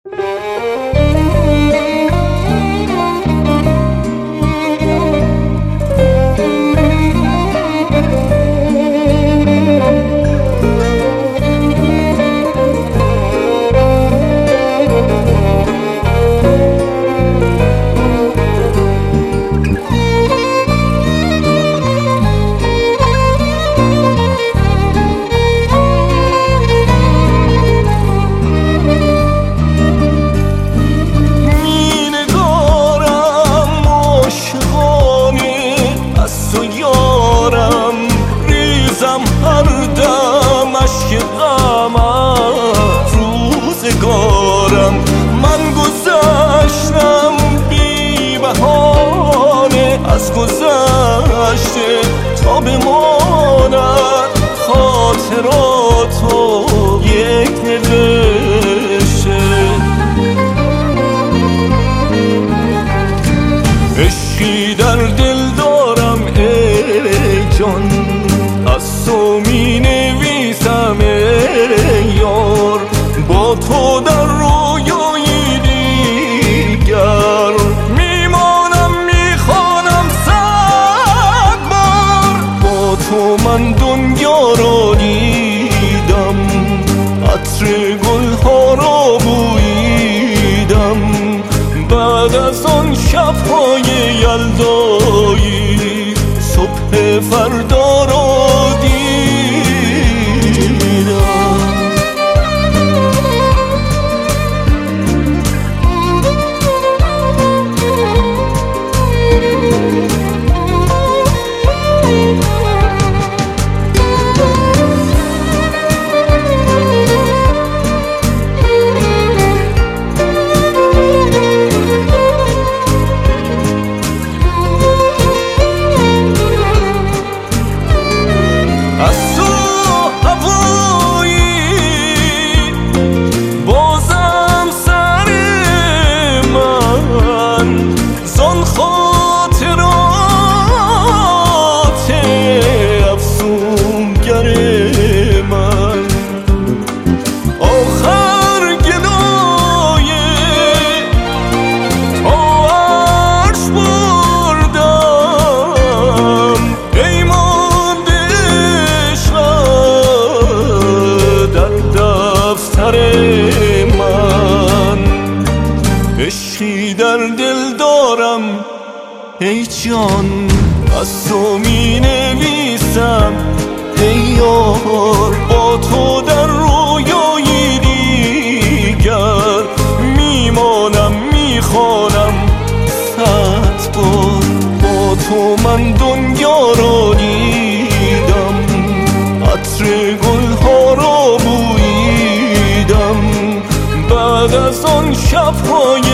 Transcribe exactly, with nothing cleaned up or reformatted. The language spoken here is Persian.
من گذشتم بی بهانه، از گذشته تا بماند خاطراتو یک نوشته. عشقی در دل دارم ای جان، از تو می نویسم ای یار، با تو در رویای دیگر میمانم، میخوانم صد بار. با تو من دنیا را دیدم، عطر گلها را بوییدم، بعد از آن شبهای یلدایی صبح فردا را دیدم. عشقی در دل دارم ای جان، از تو می نویسم ای یار، با تو در رویای دیگر میمانم، میخوانم صد بار. با تو من دنیا را دیدم، عطر گلها را بوییدم، بعد از آن شبهای